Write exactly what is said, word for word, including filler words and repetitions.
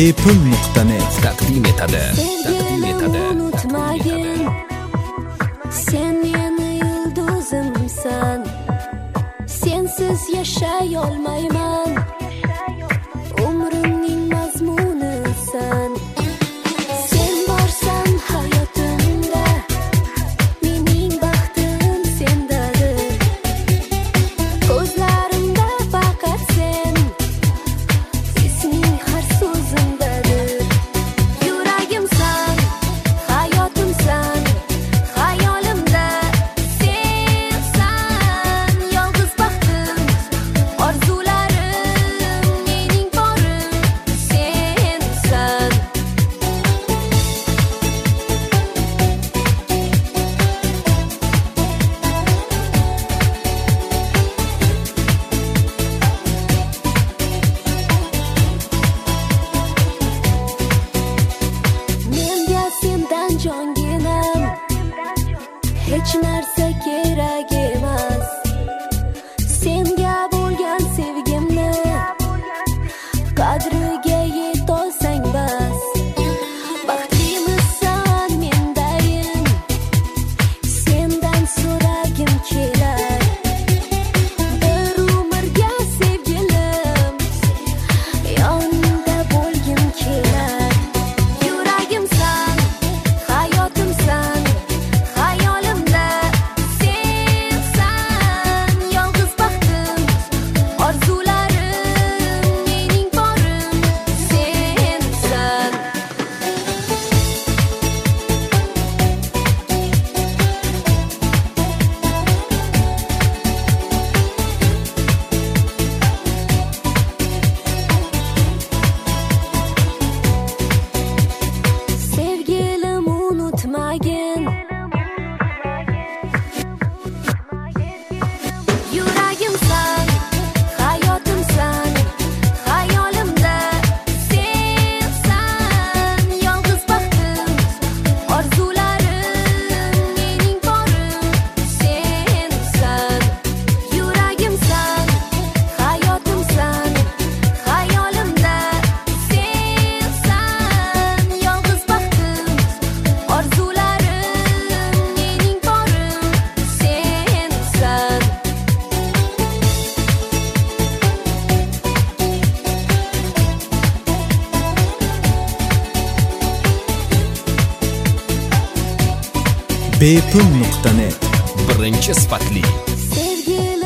bepul nuqta net taqdim etadi. Taqdim etadi. Unutmagin, sen meni yulduzimsan. Sensiz yashay olmayman. Umrimning mazmunisan. Sen borsan hayotimda, mening baxtim sendadir. Ko'zlarimda faqat sen, isming har so'zimdadir. Yuragimsan, hayotimsan, xayolimda sensan. Yolg'iz baxtim, orzularim, mening borim sensan. Menga sendan jonginam, hech narsa kerak emas. Senga bo'lgan sevgimni qadriga yetolsang bas. Baxtlisan mendayim, sendan so'ragim kelar. Bir umrga sevgilim, yoningda bo'lgim kelar. Yuragimsan, hayotimsan, xayolimda sensan. Yolg'iz baxtim, orzularim, mening borim sensan. Sevgilim unutmagin, yuragimsan, hayotimsan, xayolimda sensan. Yolg'iz baxtim, orzularim, mening borim sensan. Yuragimsan, hayotimsan, xayolimda sensan. Yolg'iz baxtim, orzularim, mening borim sensan. bepul nuqta net birinchi sifatli Sevgilim